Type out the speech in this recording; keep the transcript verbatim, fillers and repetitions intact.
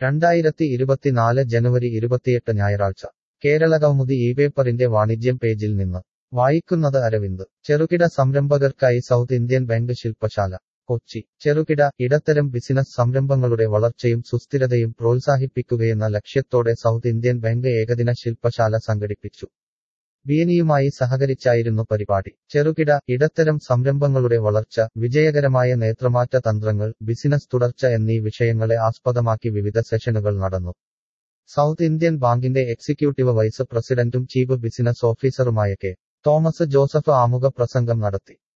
രണ്ടായിരത്തി ഇരുപത്തിനാല് ജനുവരി ഇരുപത്തിയെട്ട് ഞായറാഴ്ച കേരളകൗമുദി ഈ പേപ്പറിന്റെ വാണിജ്യം പേജിൽ നിന്ന് വായിക്കുന്നത് അരവിന്ദ്. ചെറുകിട സംരംഭകർക്കായി സൗത്ത് ഇന്ത്യൻ ബാങ്ക് ശില്പശാല. കൊച്ചി. ചെറുകിട, ഇടത്തരം ബിസിനസ് സംരംഭങ്ങളുടെ വളർച്ചയും സുസ്ഥിരതയും പ്രോത്സാഹിപ്പിക്കുകയെന്ന ലക്ഷ്യത്തോടെ സൗത്ത് ഇന്ത്യൻ ബാങ്ക് ഏകദിന ശില്പശാല സംഘടിപ്പിച്ചു. ബിഎൻഇയുമായി സഹകരിച്ചായിരുന്നു പരിപാടി. ചെറുകിട, ഇടത്തരം സംരംഭങ്ങളുടെ വളർച്ച, വിജയകരമായ നേതൃമാറ്റ തന്ത്രങ്ങൾ, ബിസിനസ് തുടർച്ച എന്നീ വിഷയങ്ങളെ ആസ്പദമാക്കി വിവിധ സെഷനുകൾ നടന്നു. സൗത്ത് ഇന്ത്യൻ ബാങ്കിന്റെ എക്സിക്യൂട്ടീവ് വൈസ് പ്രസിഡന്റും ചീഫ് ബിസിനസ് ഓഫീസറുമായ കെ തോമസ് ജോസഫ് ആമുഖ പ്രസംഗം നടത്തി.